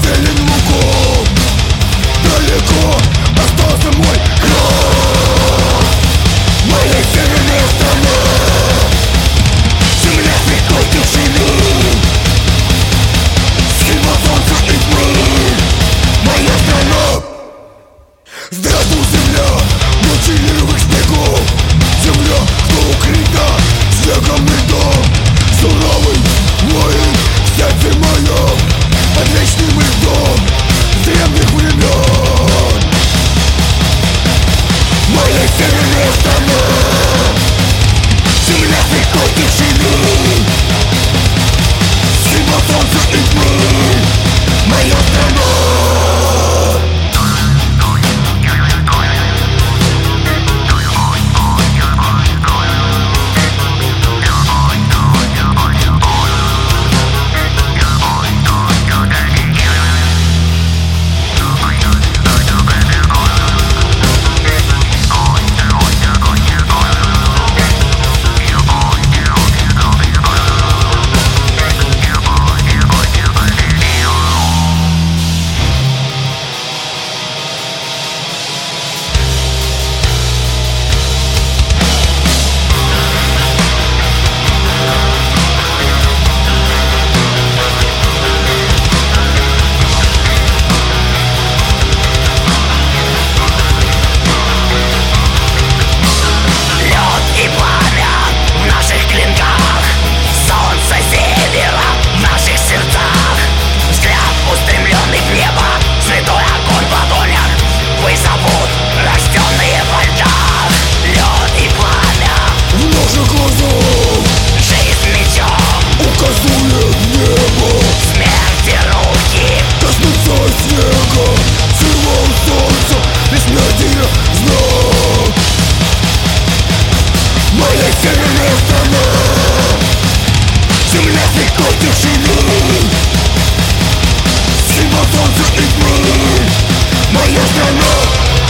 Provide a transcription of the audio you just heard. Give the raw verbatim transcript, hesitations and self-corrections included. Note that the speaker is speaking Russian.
зелень лугов. Далеко остался мой кров. Моя северная страна, земля святой тишины, сила солнца и тьмы. Моя страна. Здравствуй, земля молчаливых снегов, земля, что укрыта снегом и льдом. Суровый воин в сердце моем, под вечным льдом с древних времен. Моя северная страна, земля святой тишины, символ солнца и тьмы. Моя страна. Северная страна, земля святой тишины, символ солнца и тьмы. Моя страна.